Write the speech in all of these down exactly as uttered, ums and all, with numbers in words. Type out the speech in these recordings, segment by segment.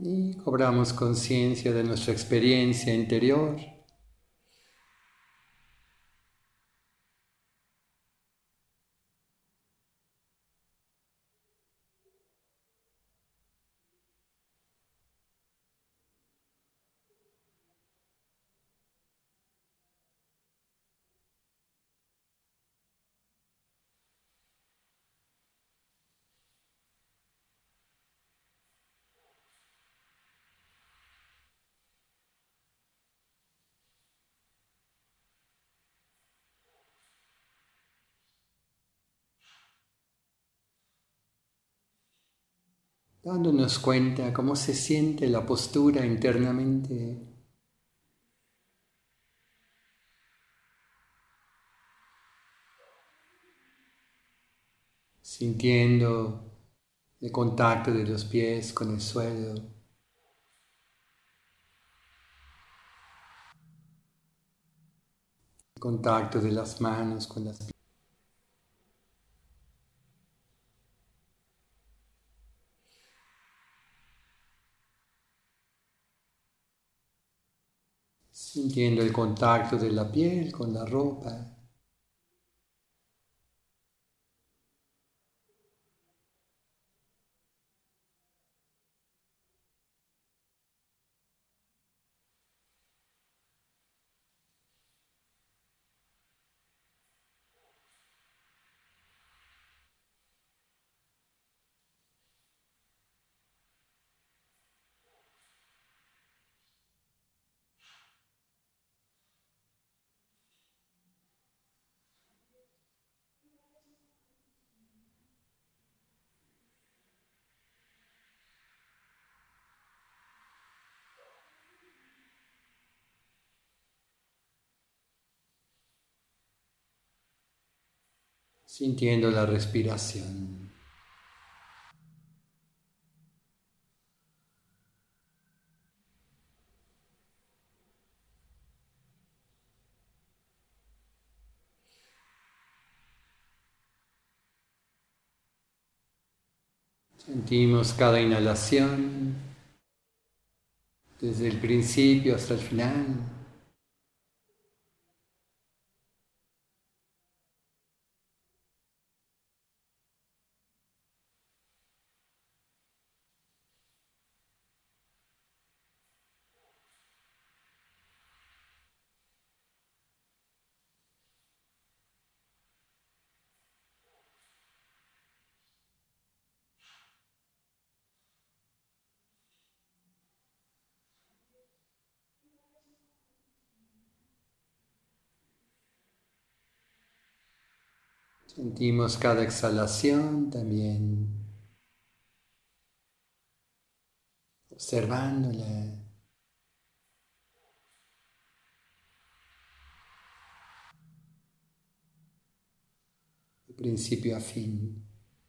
Y cobramos conciencia de nuestra experiencia interior. Dándonos cuenta cómo se siente la postura internamente, sintiendo el contacto de los pies con el suelo, el contacto de las manos con las piernas, sintiendo el contacto de la piel con la ropa. Sintiendo la respiración. Sentimos cada inhalación desde el principio hasta el final. Sentimos cada exhalación también, observándola de principio a fin.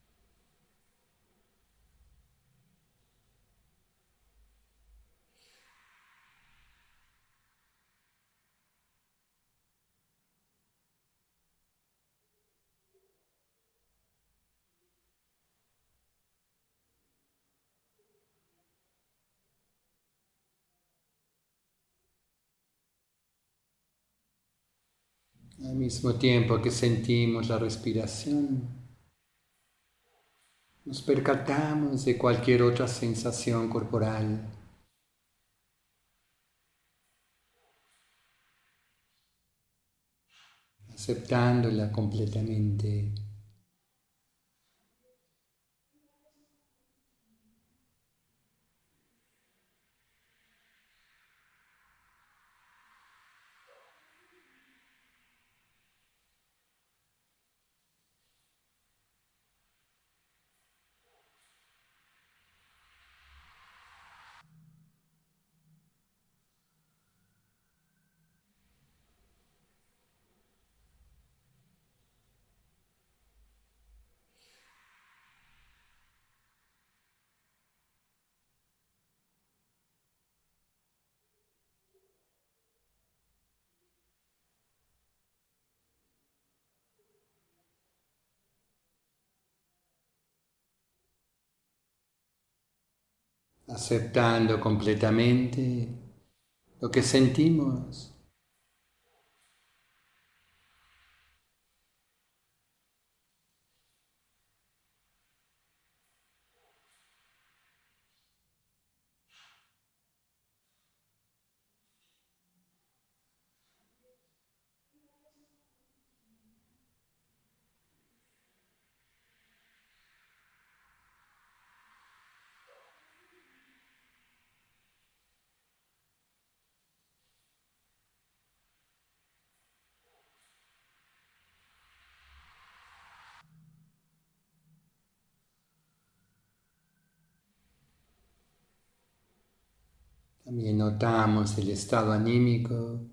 Al mismo tiempo que sentimos la respiración, nos percatamos de cualquier otra sensación corporal, aceptándola completamente. aceptando completamente lo que sentimos. También notamos el estado anímico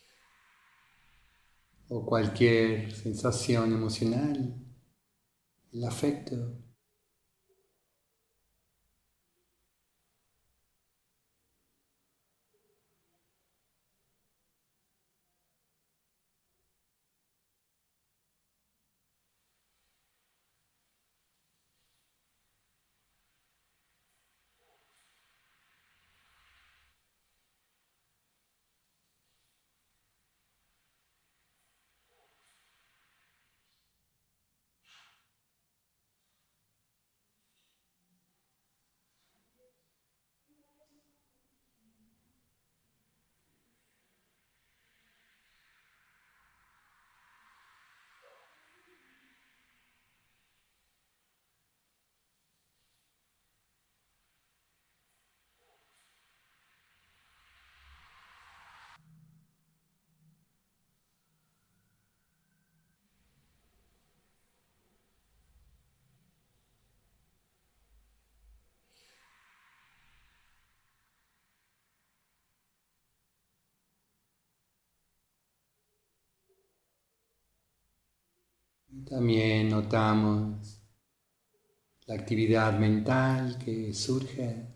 o cualquier sensación emocional, el afecto. También notamos la actividad mental que surge,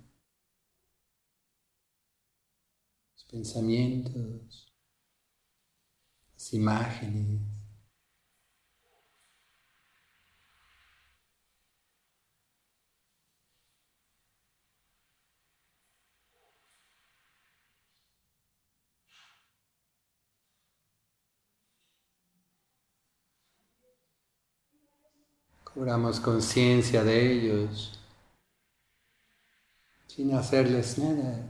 los pensamientos, las imágenes. Cobramos conciencia de ellos sin hacerles nada.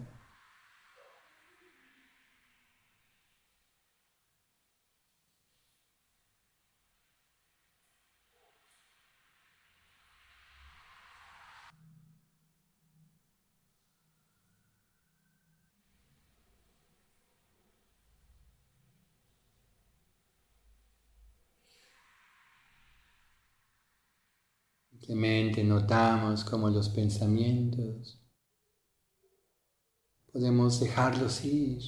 Simplemente notamos cómo los pensamientos podemos dejarlos ir.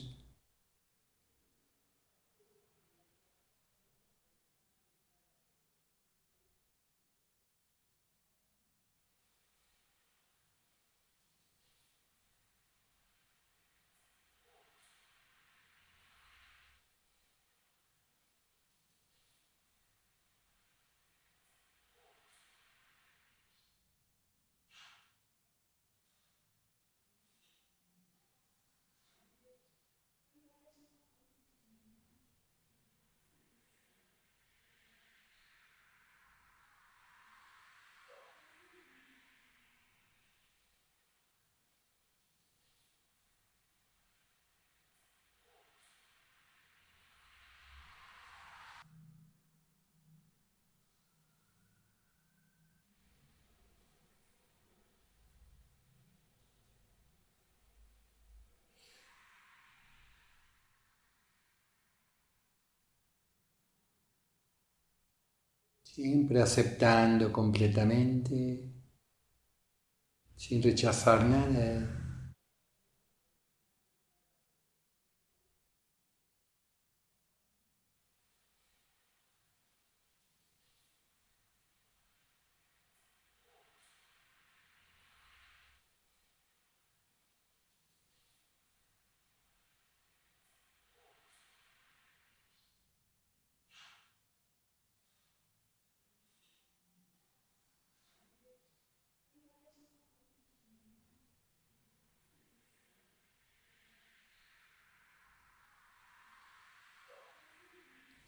Siempre aceptando completamente, sin rechazar nada.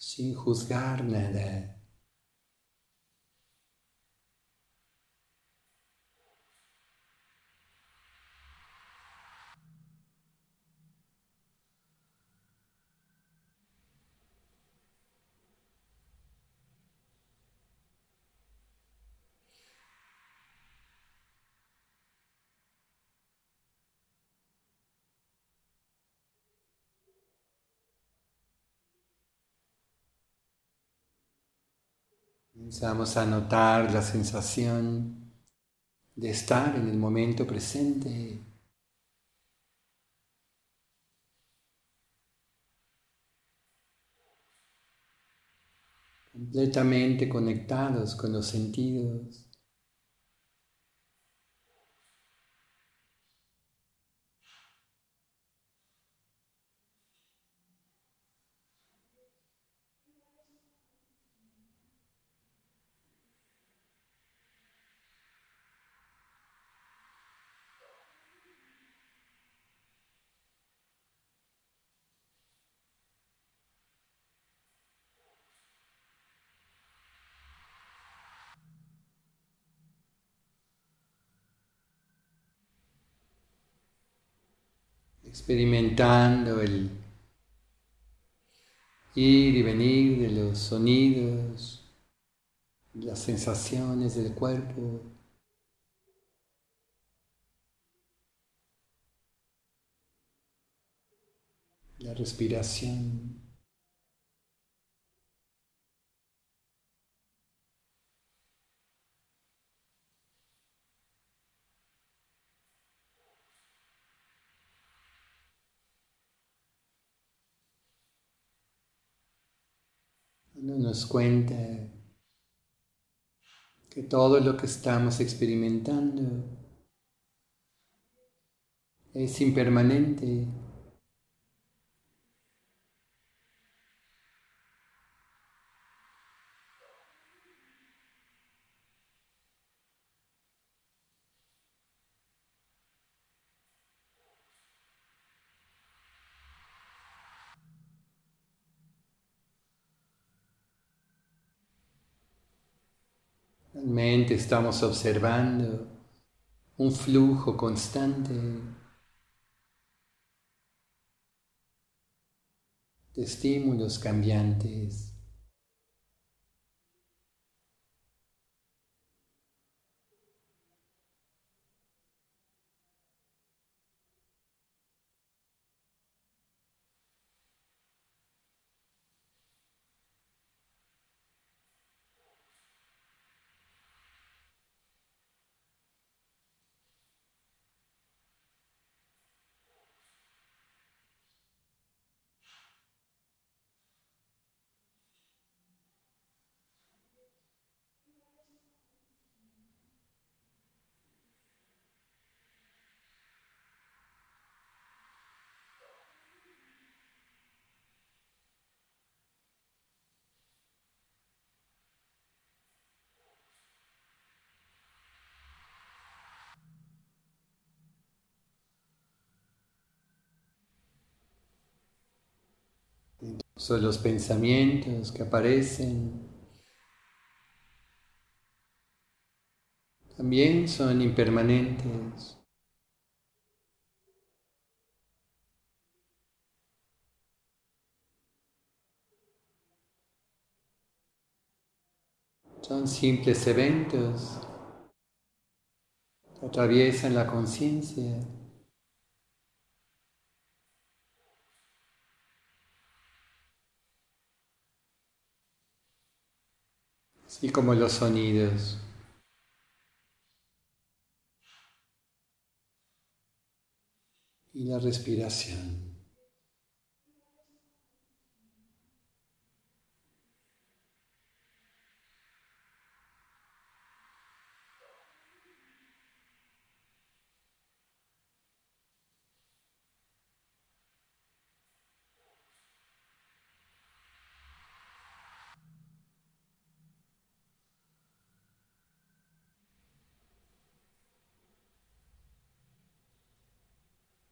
sin juzgar nada. Comenzamos a notar la sensación de estar en el momento presente, completamente conectados con los sentidos. Experimentando el ir y venir de los sonidos, las sensaciones del cuerpo, la respiración. Dándonos cuenta que todo lo que estamos experimentando es impermanente. Realmente estamos observando un flujo constante de estímulos cambiantes. Son los pensamientos que aparecen, también son impermanentes. Son simples eventos que atraviesan la conciencia, así como los sonidos. Y la respiración.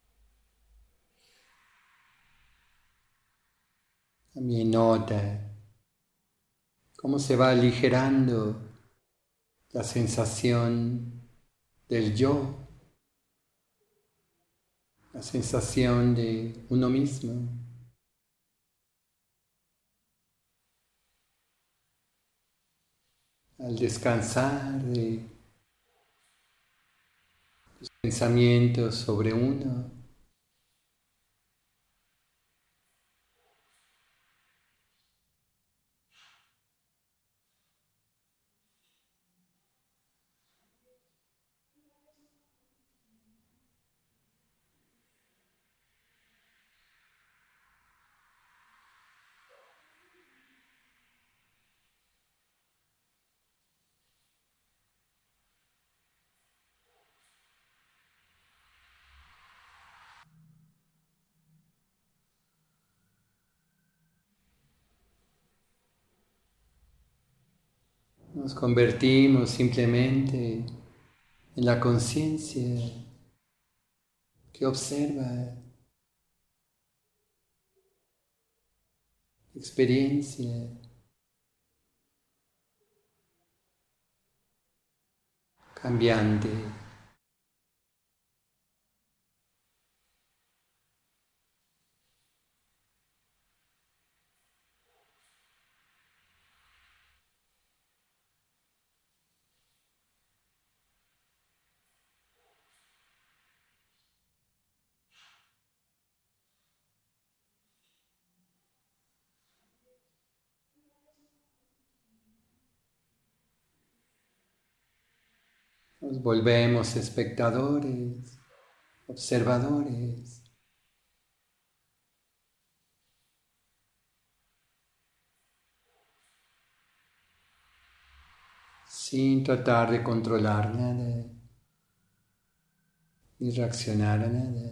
También nota cómo se va aligerando la sensación del yo, la sensación de uno mismo. Al descansar de los pensamientos sobre uno, nos convertimos simplemente en la conciencia que observa, experiencia, cambiante. Nos volvemos espectadores, observadores, sin tratar de controlar nada, ni reaccionar a nada.